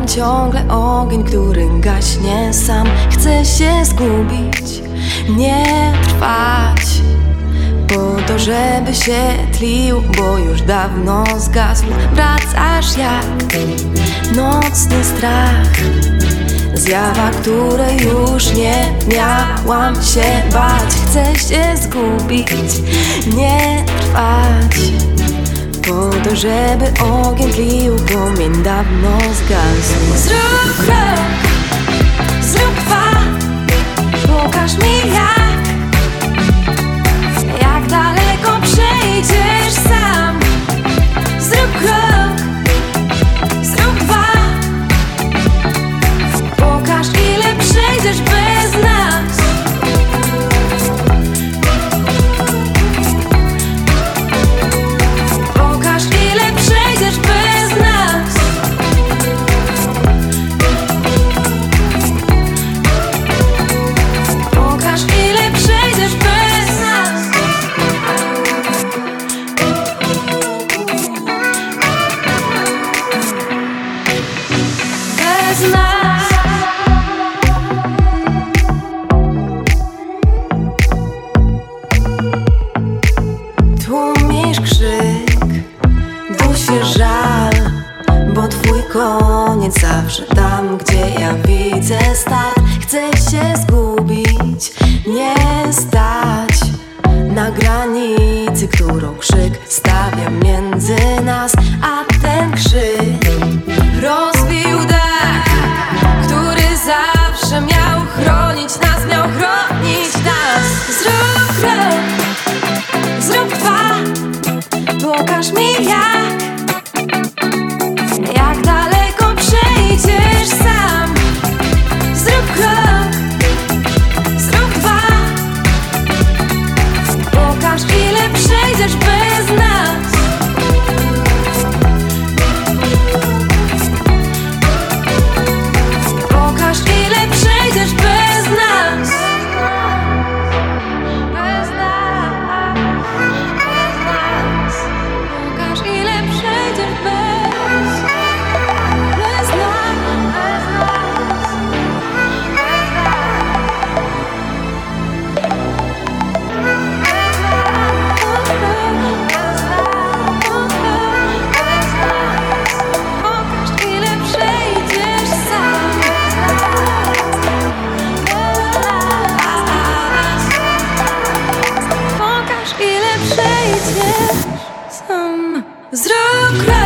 ciągle ogień, który gaśnie sam. Chcę się zgubić, nie trwać po to, żeby się tlił, bo już dawno zgasł. Wracasz jak nocny strach, zjawa, której już nie miałam się bać. Chcę się zgubić, nie trwać po to, żeby ogień tlił, płomień dawno zgasł. Zrób krok, zrób dwa, pokaż mi jak daleko przejdziesz sam. Zrób krok, zrób dwa, pokaż ile przejdziesz bez nas. Pokaż ile przejdziesz bez nas. Pokaż ile przejdziesz bez nas. Bez nas. Tłumisz krzyk, dusi żal, bo twój koniec zawsze tam, gdzie ja widzę start. Chcę się zgubić, nie stać na granicy, którą krzyk stawia między nas. A ten krzyk rozbił dach, który zawsze miał chronić nas, miał chronić nas. Zrób krok, zrób dwa, pokaż mi jak daleko przejdziesz sam. Zrób krok, zrób dwa, pokaż ile przejdziesz bez nas. Pokaż ile przejdziesz bez nas. Bez nas, bez nas. Pokaż ile przejdziesz bez nas. Bez nas, bez nas. Pokaż ile przejdziesz sam. Pokaż ile przejdziesz sam. Zrób krok.